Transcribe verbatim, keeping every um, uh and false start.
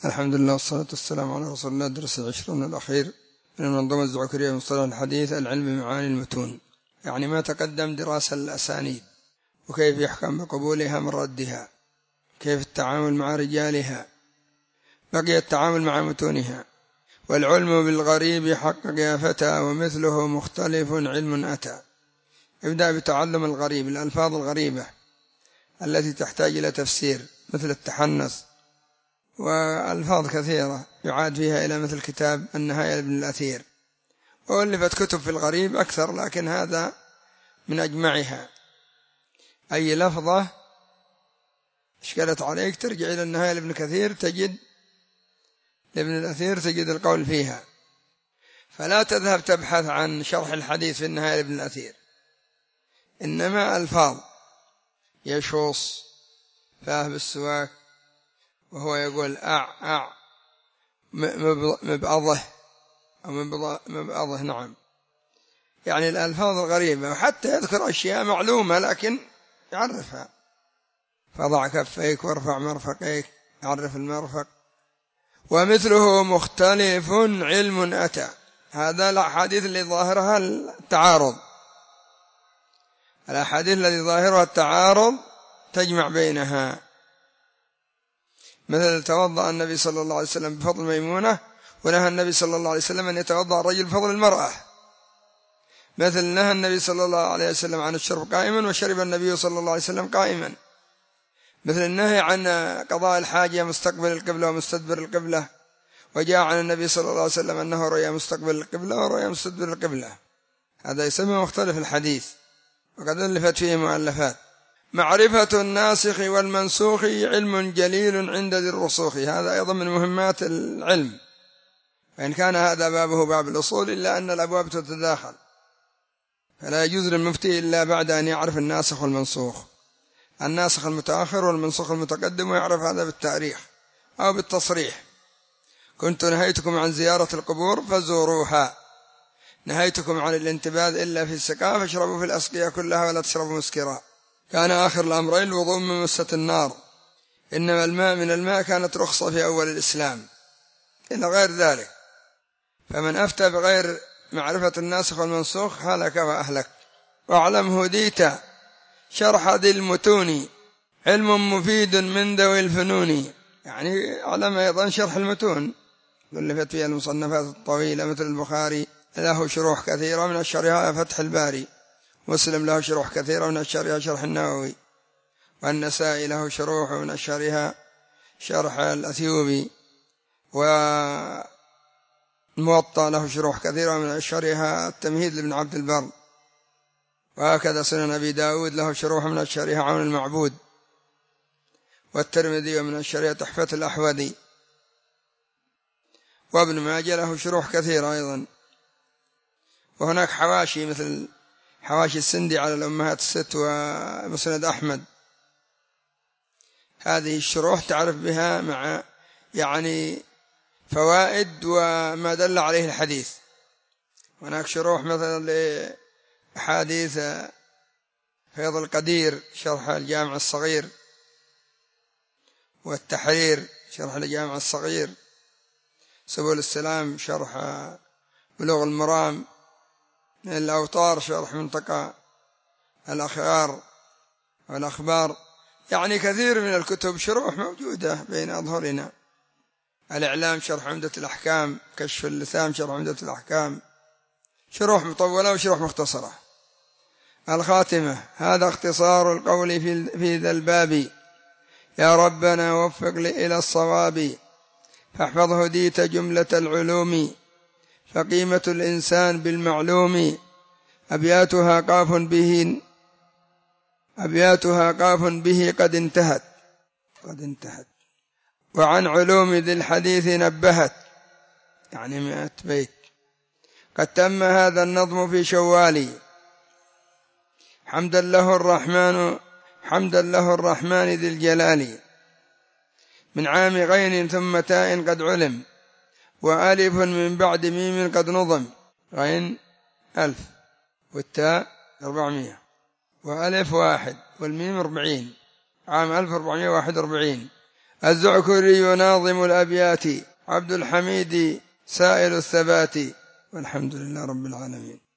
الحمد لله والصلاة والسلام على رسول الله. درس العشرون الأخير من المنظومة الزعكرية من مصطلح الحديث، العلم بمعاني المتون، يعني ما تقدم دراسة الأسانيد وكيف يحكم بقبولها من ردها، كيف التعامل مع رجالها، بقي التعامل مع متونها. والعلم بالغريب حقق يا فتى، ومثله مختلف علم أتى. ابدأ بتعلم الغريب، الألفاظ الغريبة التي تحتاج إلى تفسير، مثل التحنث وألفاظ كثيرة يعاد فيها إلى مثل كتاب النهاية لابن الأثير، وألفت كتب في الغريب أكثر، لكن هذا من أجمعها. أي لفظة اشكلت عليك ترجع إلى النهاية لابن كثير، تجد لابن الأثير تجد القول فيها، فلا تذهب تبحث عن شرح الحديث في النهاية لابن الأثير، إنما ألفاظ يشوص فاه بالسواك وهو يقول أع أع مبأضه أو مبأضه، نعم، يعني الألفاظ الغريبة، وحتى يذكر أشياء معلومة لكن يعرفها. فضع كفيك وارفع مرفقيك، يعرف المرفق. ومثله مختلف علم أتى، هذا الأحاديث اللي ظاهرها التعارض، الأحاديث التي ظاهرها التعارض تجمع بينها، مثل توضأ النبي صلى الله عليه وسلم بفضل ميمونة، ونهى النبي صلى الله عليه وسلم أن يتوضأ الرجل بفضل المرأة، مثل نهى النبي صلى الله عليه وسلم عن الشرب قائما وشرب النبي صلى الله عليه وسلم قائما، مثل النهي عن قضاء الحاجة مستقبل القبلة ومستدبر القبلة، وجاء عن النبي صلى الله عليه وسلم أنه رؤيا مستقبل القبلة ورؤيا مستدبر القبلة. هذا يسمى مختلف الحديث، وقد ألفت فيه مؤلفات. معرفة الناسخ والمنسوخ علم جليل عند ذي الرسوخ، هذا أيضا من مهمات العلم، وإن كان هذا بابه باب الأصول إلا أن الأبواب تتداخل، فلا يجوز للمفتي إلا بعد أن يعرف الناسخ والمنسوخ، الناسخ المتأخر والمنسوخ المتقدم، ويعرف هذا بالتاريخ أو بالتصريح. كنت نهيتكم عن زيارة القبور فزوروها، نهيتكم عن الانتباذ إلا في السقاء فاشربوا في الأسقية كلها ولا تشربوا مسكرا. كان آخر الأمرين الوضوء من مسة النار، إنما الماء من الماء كانت رخصة في أول الإسلام، إلى غير ذلك. فمن أفتى بغير معرفة الناسخ والمنسوخ هلك وأهلك. واعلم هديت شرح ذي المتون، علم مفيد من ذوي الفنون، يعني علم أيضا شرح المتون، ألفت فيها المصنفات الطويلة، مثل البخاري له شروح كثيرة من أشهرها فتح الباري، مسلم له شروح كثيرة من أشهرها شرح النووي، والنسائي له شروح من أشهرها شرح الأثيوبي، والموطأ له شروح كثيرة من أشهرها التمهيد لابن عبد البر، وهكذا سنن أبي داود له شروح من أشهرها عون المعبود، والترمذي ومن أشهرها تحفة الأحوذي، وابن ماجه له شروح كثيرة أيضا. وهناك حواشي مثل حواشي السندي على الأمهات الست ومسند أحمد، هذه الشروح تعرف بها مع يعني فوائد وما دل عليه الحديث. هناك شروح مثلا لأحاديث فيض القدير شرح الجامع الصغير، والتحرير شرح الجامع الصغير، سبل السلام شرح بلوغ المرام، الأوطار شرح منطقة الأخيار والأخبار، يعني كثير من الكتب شروح موجودة بين أظهرنا. الإعلام شرح عمدة الأحكام، كشف اللثام شرح عمدة الأحكام، شروح مطولة وشروح مختصرة. الخاتمة، هذا اختصار القول في ذا الباب، يا ربنا وفق لي إلى الصواب، فاحفظ هديت جملة العلوم، فقيمة الإنسان بالمعلوم، أبياتها قاف به أبياتها قاف به قد انتهت قد انتهت وعن علوم ذي الحديث نبهت، يعني مئة بيت. قد تم هذا النظم في شوال، حمدا له الرحمن حمدا له الرحمن ذي الجلال، من عام غين ثم تاء قد علم، وألف من بعد ميم قد نظم. غين ألف والتاء أربعمائة، وألف واحد والميم أربعين، عام ألف أربعمائة وواحد وأربعين. الزعكري ناظم الأبيات، عبد الحميد سائل الثبات، والحمد لله رب العالمين.